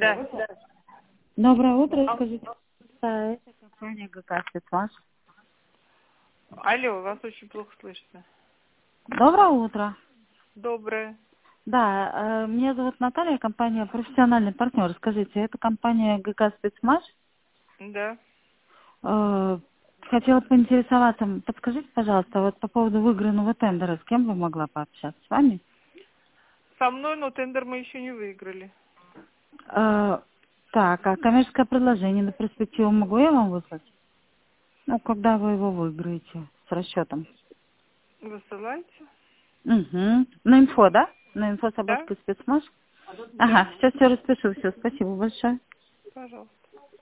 Да. Доброе утро, скажите. Это компания ГК «Спецмаш». Алло, вас очень плохо слышно. Доброе утро. Доброе. Да, меня зовут Наталья, компания «Профессиональный партнер». Скажите, это компания ГК «Спецмаш». Да. Хотела поинтересоваться, подскажите, пожалуйста, вот по поводу выигранного тендера, с кем бы могла пообщаться? С вами? Со мной, но тендер мы еще не выиграли. Так, а коммерческое предложение на перспективу могу я вам выслать? Ну, когда вы его выиграете с расчетом? Высылайте. Угу. На инфо, да? На инфо Да? собачка спецмаш? Да. Ага, сейчас все распишу, все, спасибо большое. Пожалуйста.